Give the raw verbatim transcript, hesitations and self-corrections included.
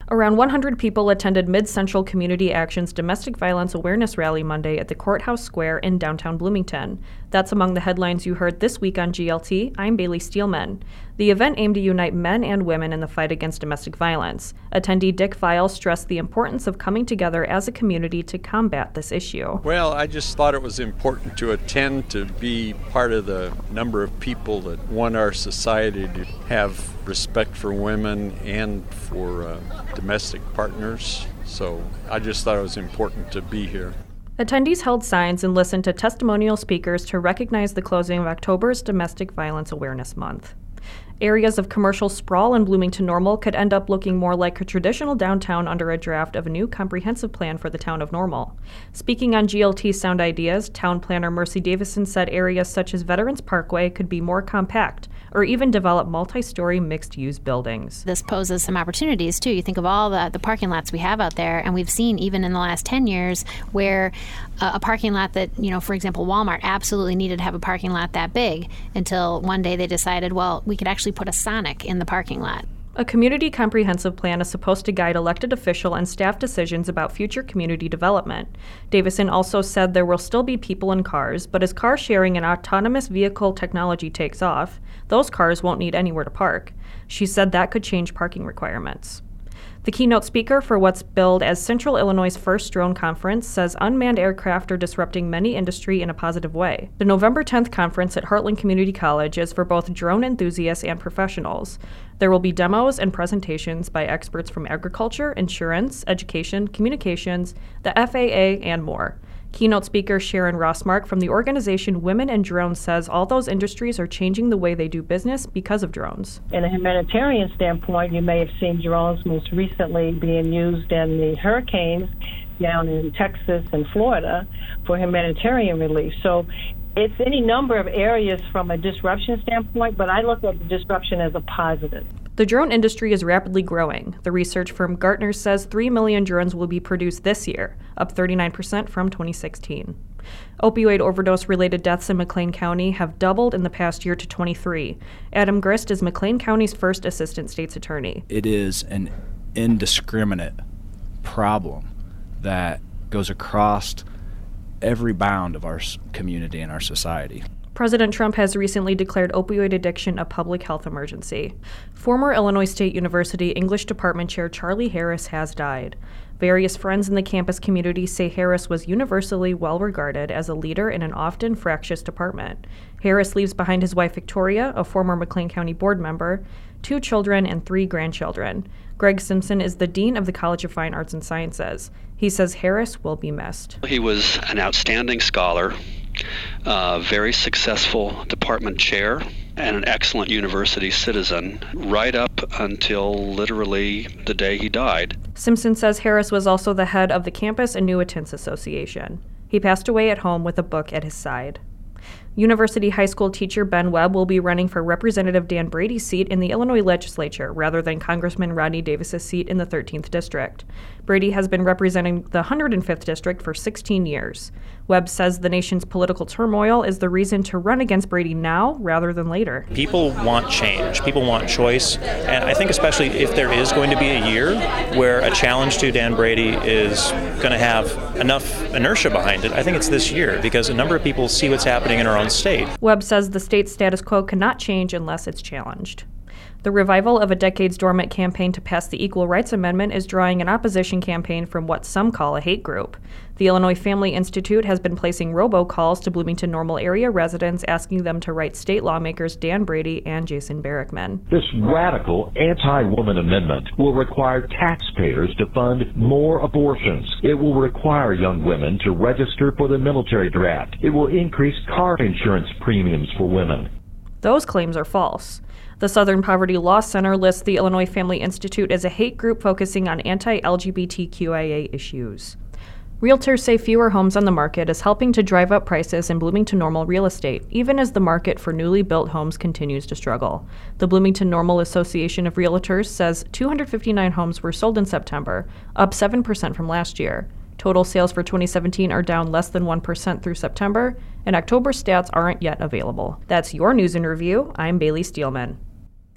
Around one hundred people attended Mid-Central Community Action's Domestic Violence Awareness Rally Monday at the Courthouse Square in downtown Bloomington. That's among the headlines you heard this week on G L T. I'm Bailey Steelman. The event aimed to unite men and women in the fight against domestic violence. Attendee Dick Viles stressed the importance of coming together as a community to combat this issue. Well, I just thought it was important to attend, to be part of the number of people that want our society to have respect for women and for uh, domestic partners. So I just thought it was important to be here. Attendees held signs and listened to testimonial speakers to recognize the closing of October's Domestic Violence Awareness Month. Areas of commercial sprawl in Bloomington Normal could end up looking more like a traditional downtown under a draft of a new comprehensive plan for the town of Normal. Speaking on G L T Sound Ideas, town planner Mercy Davison said areas such as Veterans Parkway could be more compact or even develop multi-story mixed-use buildings. This poses some opportunities, too. You think of all the, the parking lots we have out there, and we've seen even in the last ten years where uh, a parking lot that, you know, for example, Walmart absolutely needed to have a parking lot that big until one day they decided, well, we could actually put a Sonic in the parking lot. A community comprehensive plan is supposed to guide elected official and staff decisions about future community development. Davison also said there will still be people in cars, but as car sharing and autonomous vehicle technology takes off, those cars won't need anywhere to park. She said that could change parking requirements. The keynote speaker for what's billed as Central Illinois' first drone conference says unmanned aircraft are disrupting many industry in a positive way. The November tenth conference at Heartland Community College is for both drone enthusiasts and professionals. There will be demos and presentations by experts from agriculture, insurance, education, communications, the F A A, and more. Keynote speaker Sharon Rossmark from the organization Women in Drones says all those industries are changing the way they do business because of drones. In a humanitarian standpoint, you may have seen drones most recently being used in the hurricanes down in Texas and Florida for humanitarian relief. So it's any number of areas from a disruption standpoint, but I look at the disruption as a positive. The drone industry is rapidly growing. The research firm Gartner says three million drones will be produced this year, up thirty-nine percent from twenty sixteen. Opioid overdose-related deaths in McLean County have doubled in the past year to twenty-three. Adam Grist is McLean County's first assistant state's attorney. It is an indiscriminate problem that goes across every bound of our community and our society. President Trump has recently declared opioid addiction a public health emergency. Former Illinois State University English Department Chair Charlie Harris has died. Various friends in the campus community say Harris was universally well regarded as a leader in an often fractious department. Harris leaves behind his wife Victoria, a former McLean County board member, two children, and three grandchildren. Greg Simpson is the dean of the College of Fine Arts and Sciences. He says Harris will be missed. He was an outstanding scholar, a very successful department chair, and an excellent university citizen, right up until literally the day he died. Simpson says Harris was also the head of the Campus Annuitants Association. He passed away at home with a book at his side. University high school teacher Ben Webb will be running for Representative Dan Brady's seat in the Illinois legislature rather than Congressman Rodney Davis's seat in the thirteenth district. Brady has been representing the one hundred fifth district for sixteen years. Webb says the nation's political turmoil is the reason to run against Brady now rather than later. People want change. People want choice. And I think especially if there is going to be a year where a challenge to Dan Brady is going to have enough inertia behind it, I think it's this year because a number of people see what's happening in our own state. Webb says the state's status quo cannot change unless it's challenged. The revival of a decades-dormant campaign to pass the Equal Rights Amendment is drawing an opposition campaign from what some call a hate group. The Illinois Family Institute has been placing robocalls to Bloomington Normal area residents asking them to write state lawmakers Dan Brady and Jason Barrickman. This radical anti-woman amendment will require taxpayers to fund more abortions. It will require young women to register for the military draft. It will increase car insurance premiums for women. Those claims are false. The Southern Poverty Law Center lists the Illinois Family Institute as a hate group focusing on anti-L G B T Q I A issues. Realtors say fewer homes on the market is helping to drive up prices in Bloomington Normal real estate, even as the market for newly built homes continues to struggle. The Bloomington Normal Association of Realtors says two hundred fifty-nine homes were sold in September, up seven percent from last year. Total sales for twenty seventeen are down less than one percent through September, and October stats aren't yet available. That's your news and review. I'm Bailey Steelman.